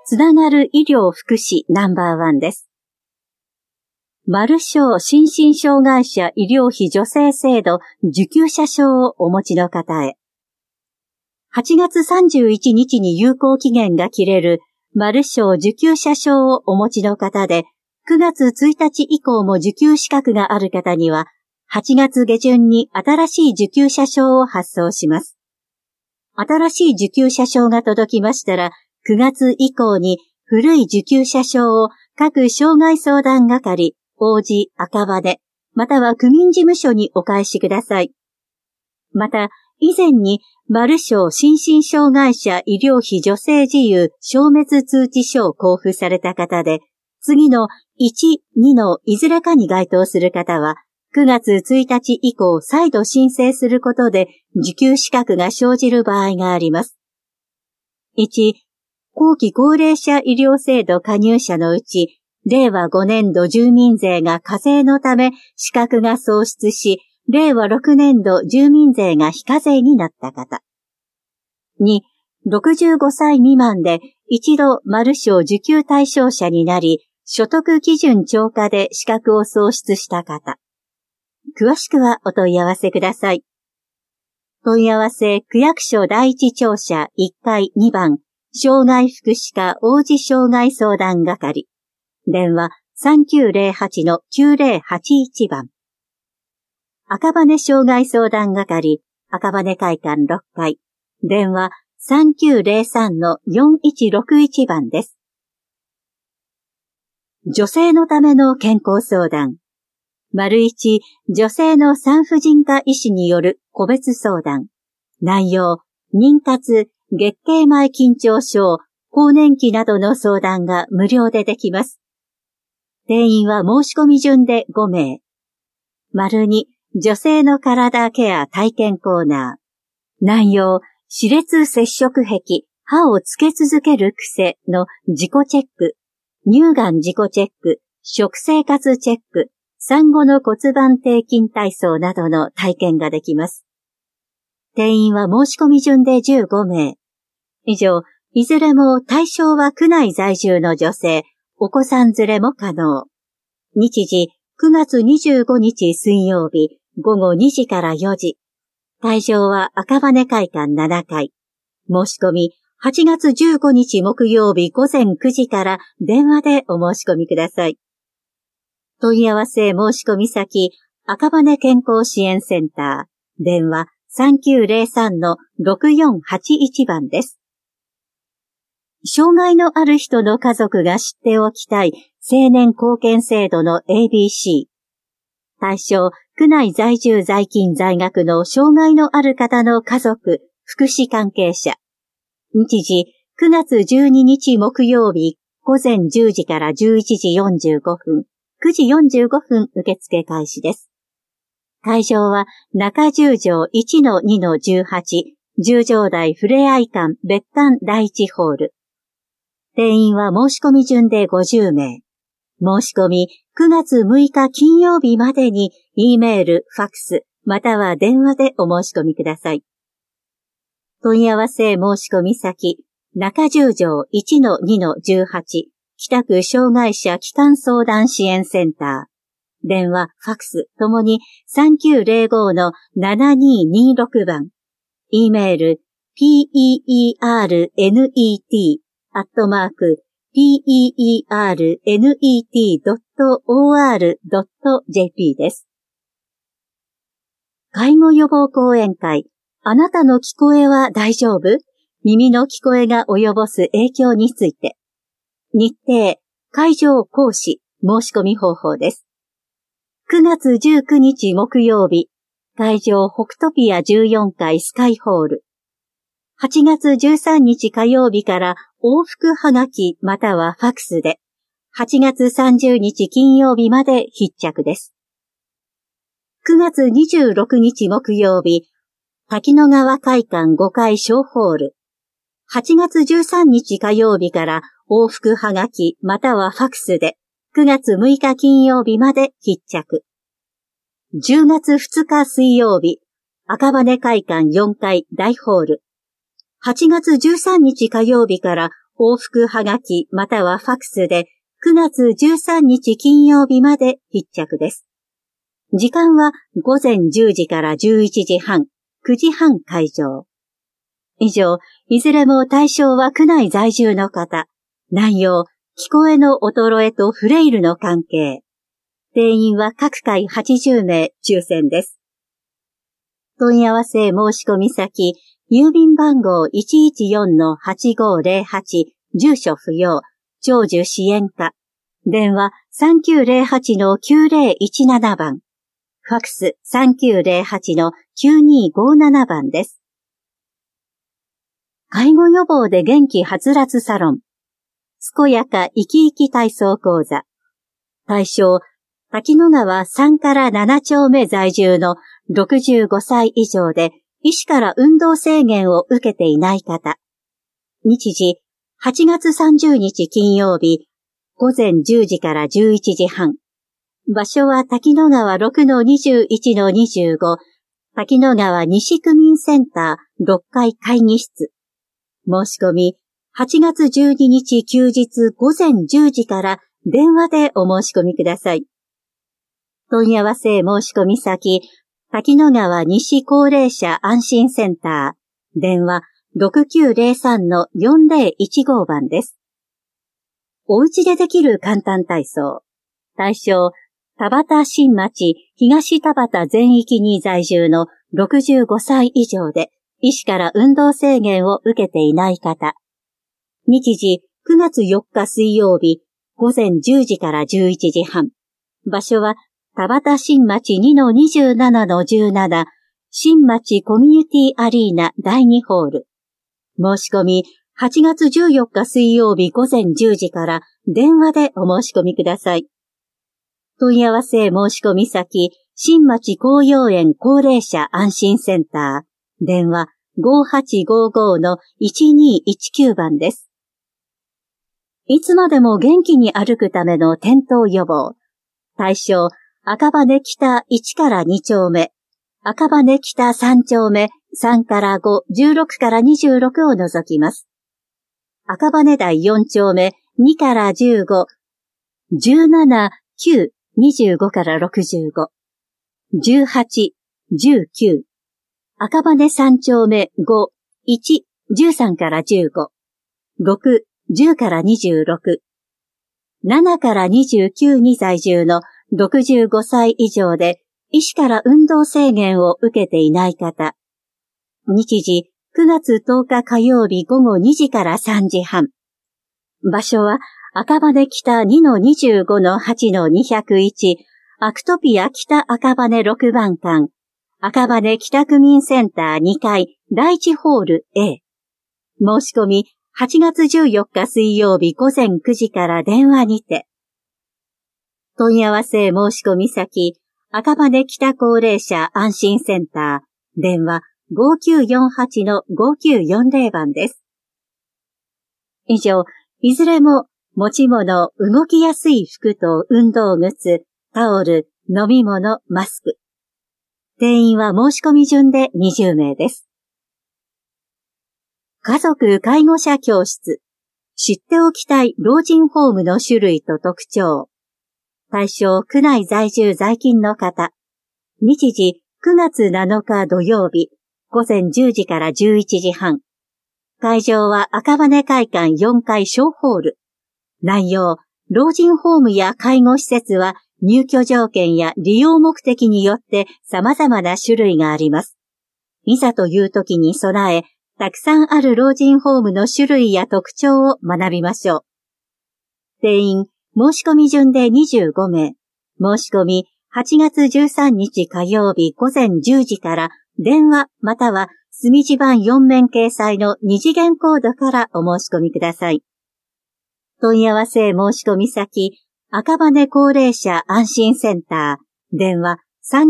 つながる医療福祉No.1です。マル症心身障害者医療費助成制度受給者証をお持ちの方へ。8月31日に有効期限が切れるマル症受給者証をお持ちの方で、9月1日以降も受給資格がある方には、8月下旬に新しい受給者証を発送します。新しい受給者証が届きましたら、9月以降に古い受給者証を各障害相談係、王子、赤羽、または区民事務所にお返しください。また、以前にマル症心身障害者医療費助成事由消滅通知書を交付された方で、次の1、2のいずれかに該当する方は、9月1日以降再度申請することで受給資格が生じる場合があります。1、後期高齢者医療制度加入者のうち、令和5年度住民税が課税のため資格が喪失し、令和6年度住民税が非課税になった方。2、65歳未満で一度マル症受給対象者になり、所得基準超過で資格を喪失した方。詳しくはお問い合わせください。問い合わせ区役所第一庁舎1階2番、障害福祉課王子障害相談係。電話 3908-9081 番。赤羽障害相談係、赤羽会館6階。電話 3903-4161 番です。女性のための健康相談。1、女性の産婦人科医師による個別相談。内容、妊活、月経前緊張症、更年期などの相談が無料でできます。定員は申し込み順で5名。2、女性の体ケア体験コーナー。内容、歯列接触壁、歯をつけ続ける癖の自己チェック、乳がん自己チェック、食生活チェック、産後の骨盤底筋体操などの体験ができます。定員は申し込み順で15名。以上、いずれも対象は区内在住の女性、お子さん連れも可能。日時、9月25日水曜日、午後2時から4時。会場は赤羽会館7階。申し込み、8月15日木曜日午前9時から電話でお申し込みください。問い合わせ申し込み先、赤羽健康支援センター。電話 3903-6481 番です。障害のある人の家族が知っておきたい青年貢献制度の ABC。対象、区内在住在勤在学の障害のある方の家族、福祉関係者。日時、9月12日木曜日、午前10時から11時45分、9時45分受付開始です。会場は中十条 1-2-18、十条台ふれあい館別館第一ホール。定員は申し込み順で50名。申し込み9月6日金曜日までに E メール、ファックス、または電話でお申し込みください。問い合わせ申し込み先、中十条 1-2-18、北区障害者基幹相談支援センター。電話、ファックスともに 3905-7226 番。E メール、peernet@peernet.or.jp です。介護予防講演会。あなたの聞こえは大丈夫？耳の聞こえが及ぼす影響について。日程、会場講師、申し込み方法です。9月19日木曜日、会場北トピア14階スカイホール。8月13日火曜日から往復はがきまたはファックスで、8月30日金曜日まで必着です。9月26日木曜日、滝野川会館5階小ホール。8月13日火曜日から往復はがきまたはファックスで、9月6日金曜日まで必着。10月2日水曜日、赤羽会館4階大ホール。8月13日火曜日から往復はがきまたはファクスで9月13日金曜日まで必着です。時間は午前10時から11時半、9時半開場。以上、いずれも対象は区内在住の方。内容、聞こえの衰えとフレイルの関係。定員は各回80名抽選です。問い合わせ申し込み先、郵便番号 114-8508、住所不要、長寿支援課。電話 3908-9017 番。ファクス 3908-9257 番です。介護予防で元気はつらつサロン。健やか生き生き体操講座。対象、滝野川3から7丁目在住の65歳以上で医師から運動制限を受けていない方。日時、8月30日金曜日、午前10時から11時半。場所は滝野川 6-21-25、滝野川西区民センター6階会議室。申し込み、8月12日休日午前10時から電話でお申し込みください。問い合わせ申し込み先、滝野川西高齢者安心センター、電話 6903-4015 番です。お家でできる簡単体操。対象、田端新町東田端全域に在住の65歳以上で、医師から運動制限を受けていない方。日時9月4日水曜日午前10時から11時半。場所は田端新町 2-27-17 新町コミュニティアリーナ第2ホール。申し込み8月14日水曜日午前10時から電話でお申し込みください。問い合わせ申し込み先、新町紅葉園高齢者安心センター、電話 5855-1219 番です。いつまでも元気に歩くための転倒予防。対象、赤羽北1から2丁目、赤羽北3丁目3から5、16から26を除きます。赤羽台4丁目2から15、17、9、25から65、18、19、赤羽3丁目5、1、13から15、6、10から26、7から29に在住の65歳以上で医師から運動制限を受けていない方。日時9月10日火曜日午後2時から3時半。場所は赤羽北 2-25-8-201 アクトピア北赤羽6番館赤羽北区民センター2階第1ホール A。申し込み8月14日水曜日午前9時から電話にて。問い合わせ申し込み先、赤羽北高齢者安心センター、電話 5948-5940 番です。以上、いずれも持ち物、動きやすい服と運動靴、タオル、飲み物、マスク。定員は申し込み順で20名です。家族介護者教室。知っておきたい老人ホームの種類と特徴。対象区内在住在勤の方。日時9月7日土曜日午前10時から11時半。会場は赤羽会館4階小ホール。内容、老人ホームや介護施設は入居条件や利用目的によって様々な種類があります。いざという時に備え、たくさんある老人ホームの種類や特徴を学びましょう。定員、申し込み順で25名。申し込み、8月13日火曜日午前10時から電話または墨字盤4面掲載の2次元コードからお申し込みください。問い合わせ申し込み先、赤羽高齢者安心センター、電話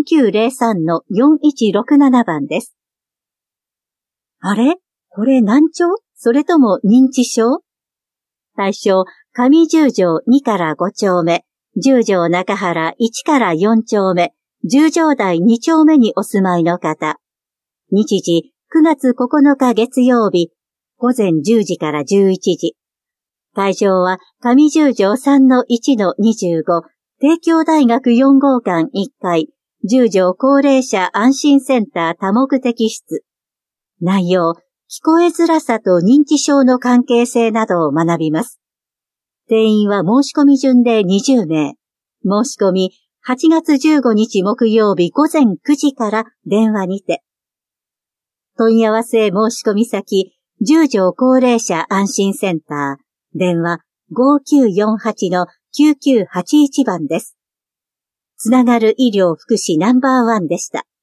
3903-4167 番です。あれ？これ難聴？それとも認知症？対象、上十条2から5丁目、十条中原1から4丁目、十条台2丁目にお住まいの方。日時、9月9日月曜日、午前10時から11時。 会場は上十条 3-1-25、帝京大学4号館1階、十条高齢者安心センター多目的室。内容、聞こえづらさと認知症の関係性などを学びます。定員は申し込み順で20名。申し込み、8月15日木曜日午前9時から電話にて。問い合わせ申し込み先、十条高齢者安心センター、電話 5948-9981 番です。つながる医療福祉ナンバー1でした。